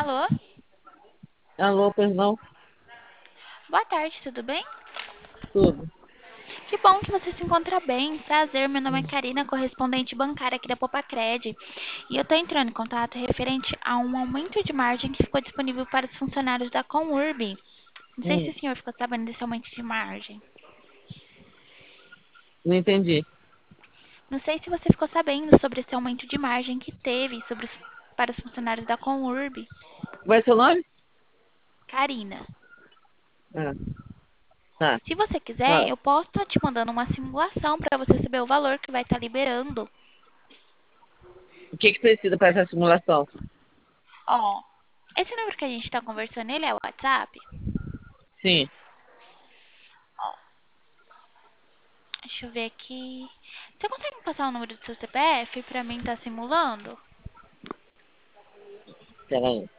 Alô? Alô, pois não? Boa tarde, tudo bem? Tudo. Que bom que você se encontra bem. Prazer, meu nome é Hum, Karina, correspondente bancária aqui da Popacred. E eu tô entrando em contato referente a um aumento de margem que ficou disponível para os funcionários da Conurb. Não sei se o hum, senhor ficou sabendo desse aumento de margem. não entendi. Não sei se você ficou sabendo sobre esse aumento de margem que teve para os funcionários da Conurb. Qual é seu nome? Karina, Ah, tá. se você quiser, Fala. eu posso estar te mandando uma simulação para você saber o valor que vai estar liberando. O que que precisa para essa simulação? Ó, esse número que a gente tá conversando, ele é o WhatsApp? Sim. Deixa eu ver aqui. Você consegue me passar o número do seu CPF pra mim tá simulando? Peraí.